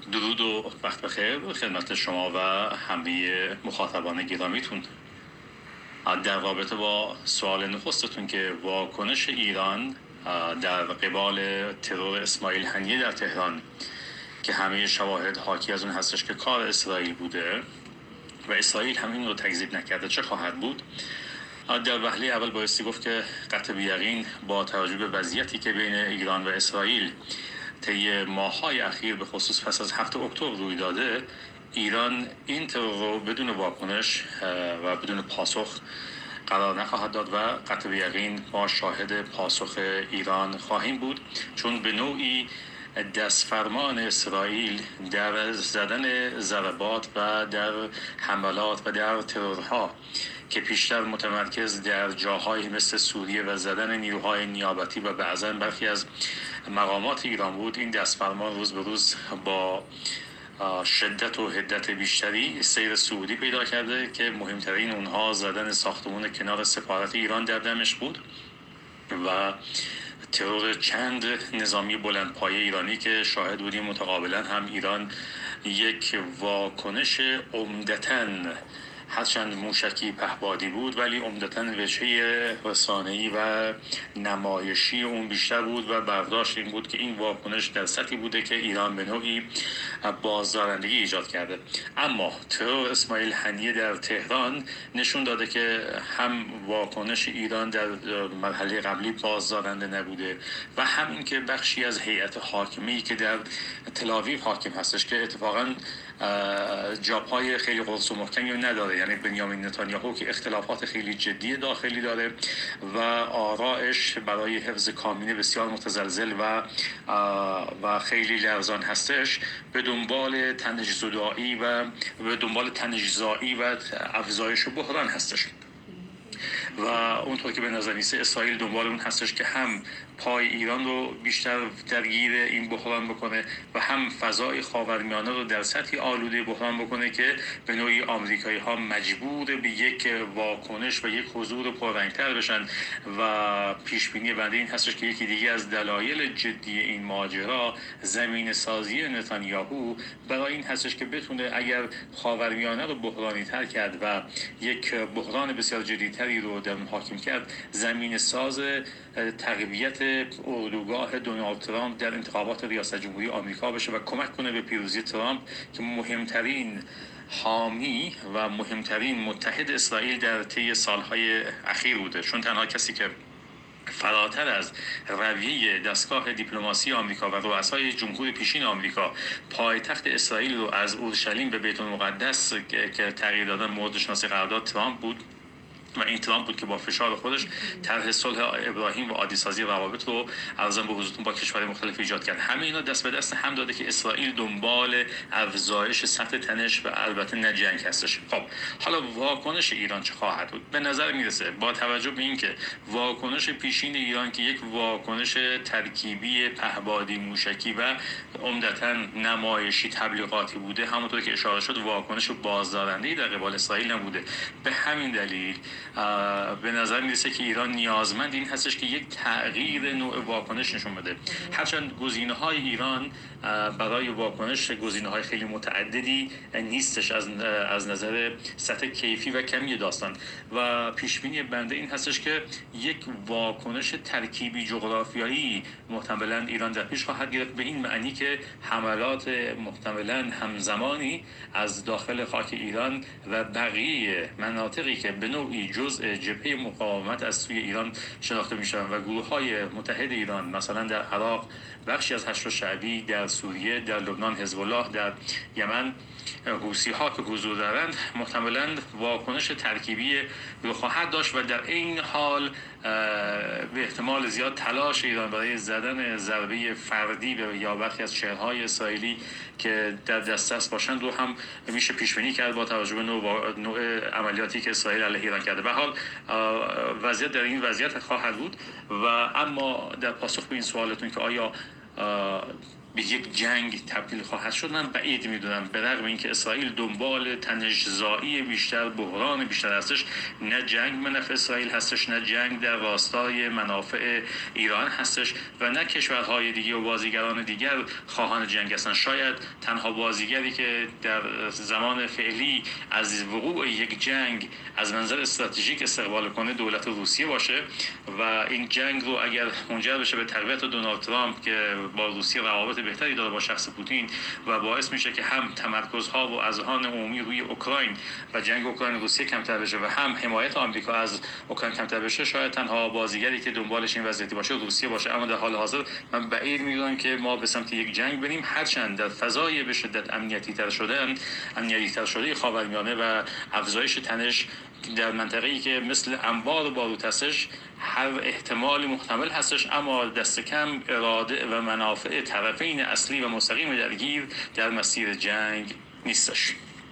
درود و وقت بخیر خدمت شما و همه مخاطبان گرامیتون. در رابطه با سوال نخستتون که واکنش ایران در قبال ترور اسماعیل هنیه در تهران که همه شواهد حاکی از اون هستش که کار اسرائیل بوده و اسرائیل هم این رو تکذیب نکرده چه خواهد بود؟ در وهله اول بایستی گفت که قطع بی‌یقین با توجه به وضعیتی که بین ایران و اسرائیل طی ماه‌های اخیر به خصوص پس از 7 اکتبر روی داده، ایران این ترور رو بدون واکنش و بدون پاسخ قرار نخواهد داد و قطع بی‌یقین ما شاهد پاسخ ایران خواهیم بود، چون به نوعی دستفرمان اسرائیل در زدن ضربات و در حملات و در ترورها که پیشتر متمرکز در جاهایی مثل سوریه و زدن نیروهای نیابتی و بعضاً برخی از مقامات ایران بود، این دستفرمان روز به روز با شدت و حدت بیشتری سیر صعودی پیدا کرده که مهمترین اونها زدن ساختمان کنار سفارت ایران در دمشق بود و ترور چند نظامی بلندپایه ایرانی که شاهد بودیم متقابلا هم ایران یک واکنش عمدتاً هرچند موشکی پهپادی بود ولی عمدتاً وجهه رسانه‌ای و نمایشی اون بیشتر بود و برداشت این بود که این واکنش در سطحی بوده که ایران به نوعی بازدارندگی ایجاد کرده. اما ترور اسماعیل هنیه در تهران نشون داده که هم واکنش ایران در مرحله قبلی بازدارنده نبوده و هم این که بخشی از هیئت حاکمی که در تل‌آویو حاکم هستش که اتفاقاً جاپای خیلی قرص و محکمی نداره، یعنی بنیامین نتانیاهو که اختلافات خیلی جدی داخلی داره و آرائش برای حفظ کابینه بسیار متزلزل و خیلی لرزان هستش، به دنبال تنش‌زدایی و به دنبال تنش‌زایی و افزایش بحران هستش و اونطور که به نظر میسه اسرائیل دنبال اون هستش که هم پای ایران رو بیشتر درگیر این بحران بکنه و هم فضای خاورمیانه رو در سطحی آلوده بحران بکنه که به نوعی آمریکایی ها مجبور به یک واکنش و یک حضور پررنگتر بشن و پیش بینی بنده این هستش که یکی دیگه از دلایل جدی این ماجرا زمین سازی نتانیاهو برای این هستش که بتونه اگر خاورمیانه رو بحرانی تر کرد و یک بحران بسیار جدیتری رو در حاکم کرد، زمین ساز تقویت اردوگاه دونالد ترامپ در انتخابات ریاست جمهوری آمریکا بشه و کمک کنه به پیروزی ترامپ که مهمترین حامی و مهمترین متحد اسرائیل در طی سالهای اخیر بوده، چون تنها کسی که فراتر از رویه دستگاه دیپلماسی آمریکا و رؤسای جمهور پیشین آمریکا پایتخت اسرائیل رو از اورشلیم به بیت المقدس که تغییر دادن مورد شناسی قرار داد ترامپ بود و این ترامپ بود که با فشار خودش طرح صلح ابراهیم و عادی‌سازی روابط رو ارزان به حضورتون با کشورهای مختلف ایجاد کرد. همه اینا دست به دست هم داده که اسرائیل دنبال افزایش سطح تنش و البته نه جنگ هستش. خب حالا واکنش ایران چه خواهد بود؟ به نظر میرسه با توجه به اینکه واکنش پیشین ایران که یک واکنش ترکیبی پهپادی موشکی و عمدتاً نمایشی تبلیغاتی بوده، همونطور که اشاره شد واکنش بازدارنده‌ای در قبال اسرائیل نبوده. به همین دلیل به نظر میرسه که ایران نیازمند این هستش که یک تغییر نوع واکنش نشون بده. هرچند گزینه‌های ایران برای واکنش گزینه‌های خیلی متعددی نیستش از نظر سطح کیفی و کمی داستان و پیشبینی بنده این هستش که یک واکنش ترکیبی جغرافیایی محتملاً ایران در پیش خواهد گرفت، به این معنی که حملات محتملاً همزمانی از داخل خاک ایران و بقیه مناطقی که به نوعی جزء جبهه مقاومت از سوی ایران شناخته میشن و گروه‌های متحد ایران مثلا در عراق بخشی از حشد شعبی، در سوریه، در لبنان حزب الله، در یمن حوثی ها که حضور دارند محتملاً واکنش ترکیبی رو خواهد داشت و در این حال به احتمال زیاد تلاش ایران برای زدن ضربه فردی به یا برخی از شهرهای اسرائیلی که در دسترس باشند رو هم میشه پیش بینی کرد با توجه به نوع عملیاتی که اسرائیل علیه ایران کرده. به حال وضعیت در این وضعیت خواهد بود و اما در پاسخ به این سوالتون که آیا به یک جنگ تبدیل خواهد شد من بعید میدونم، به رغم اینکه اسرائیل دنبال تنش‌زایی بیشتر، بحران بیشتر هستش، نه جنگ به نفع اسرائیل هستش، نه جنگ در راستای منافع ایران هستش و نه کشورهای دیگه و بازیگران دیگر خواهان جنگ هستن. شاید تنها بازیگری که در زمان فعلی از وقوع یک جنگ از منظر استراتژیک استقبال کنه دولت روسیه باشه و این جنگ رو اگر منجر بشه به تقویت دونالد ترامپ که با روسیه روابط بهتری داره با شخص پوتین و باعث میشه که هم تمرکزها و اذهان عمومی روی اوکراین و جنگ اوکراین روسیه کمتر بشه و هم حمایت آمریکا از اوکراین کمتر بشه، شاید تنها بازیگری که دنبالش این وضعیتی باشه روسیه باشه. اما در حال حاضر من بعید میدونم که ما به سمت یک جنگ بریم، هرچند در فضای به شدت امنیتی تر شده خاورمیانه و افزایش تنش در منطقه‌ای که مثل انبار و باروت هستش هر احتمالی محتمل هستش، اما دست کم اراده و منافع طرفین اصلی و مستقیم درگیر در مسیر جنگ نیستش.